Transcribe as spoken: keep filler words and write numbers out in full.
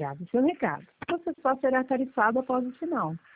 grave seu recado. Você só será tarifado após o sinal.